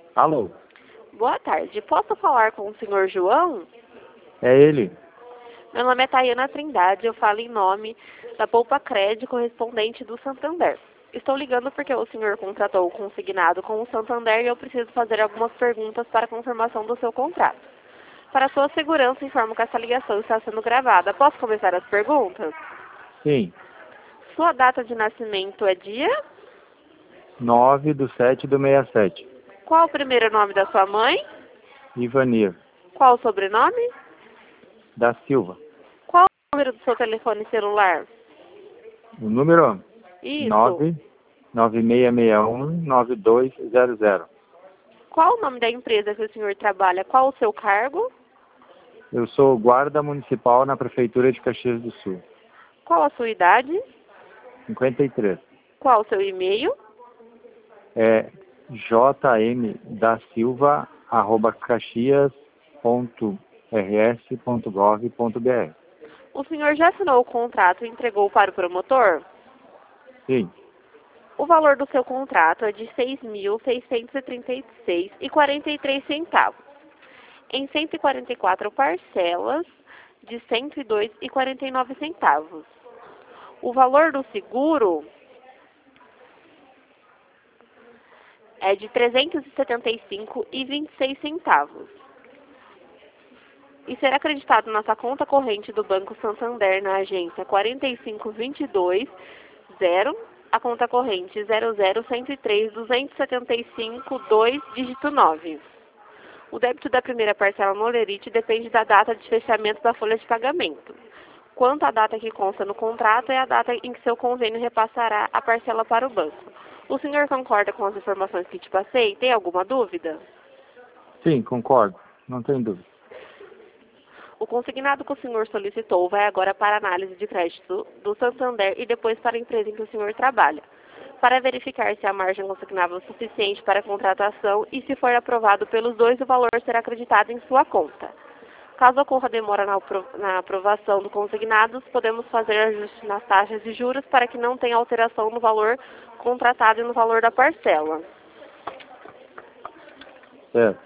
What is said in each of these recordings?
Alô, Boa tarde. Posso falar com o senhor João? é ele? Meu nome é Tayana Trindade. Eu falo em nome da Poupa Cred, correspondente do Santander. Estou ligando porque o senhor contratou o consignado com o Santander e eu preciso fazer algumas perguntas para a confirmação do seu contrato. Para sua segurança, informo que essa ligação está sendo gravada. Posso começar as perguntas? Sim, Sua data de nascimento é dia? 9/7/67. Qual o primeiro nome da sua mãe? Ivanir, Qual o sobrenome? da Silva. Qual o número do seu telefone celular? O número Isso. 99661-9200. Qual o nome da empresa que o senhor trabalha? Qual o seu cargo? Eu sou guarda municipal na Prefeitura de Caxias do Sul. Qual a sua idade? 53. Qual o seu e-mail? É jmdasilva@caxias.rs.gov.br. O senhor já assinou o contrato e entregou para o promotor? Sim, O valor do seu contrato é de R$ 6.636,43, em 144 parcelas de R$ 102,49. O valor do seguro é de R$ 375,26. E será acreditado na sua conta corrente do Banco Santander na agência 45220, a conta corrente 00103-275-2, dígito 9. O débito da primeira parcela no Olerite depende da data de fechamento da folha de pagamento. Quanto à data que consta no contrato, é a data em que seu convênio repassará a parcela para o banco. O senhor concorda com as informações que te passei? Tem alguma dúvida? sim, concordo. Não tem dúvida. O consignado que o senhor solicitou vai agora para a análise de crédito do Santander e depois para a empresa em que o senhor trabalha, para verificar se a margem consignável é suficiente para a contratação e, se for aprovado pelos dois, o valor será acreditado em sua conta. Caso ocorra demora na aprovação do consignado, podemos fazer ajuste nas taxas de juros para que não tenha alteração no valor contratado e no valor da parcela. Certo.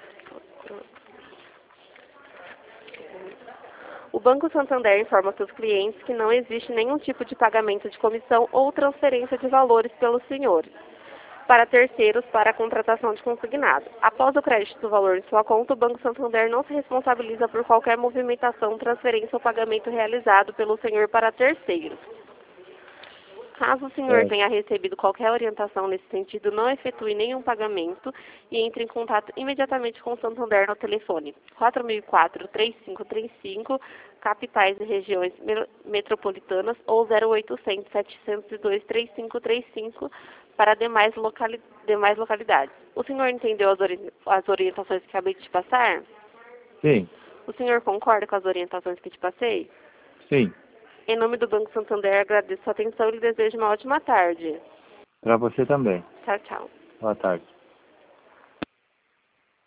O Banco Santander informa seus clientes que não existe nenhum tipo de pagamento de comissão ou transferência de valores pelos senhores para terceiros para a contratação de consignado. Após o crédito do valor em sua conta, o Banco Santander não se responsabiliza por qualquer movimentação, transferência ou pagamento realizado pelo senhor para terceiros. Caso o senhor Certo. tenha recebido qualquer orientação nesse sentido, não efetue nenhum pagamento e entre em contato imediatamente com o Santander no telefone 4004-3535, capitais e regiões metropolitanas, ou 0800-702-3535 para demais localidades. O senhor entendeu as orientações que acabei de te passar? Sim, O senhor concorda com as orientações que te passei? sim. Em nome do Banco Santander, agradeço a atenção e lhe desejo uma ótima tarde. Para você também. Tchau, tchau. Boa tarde.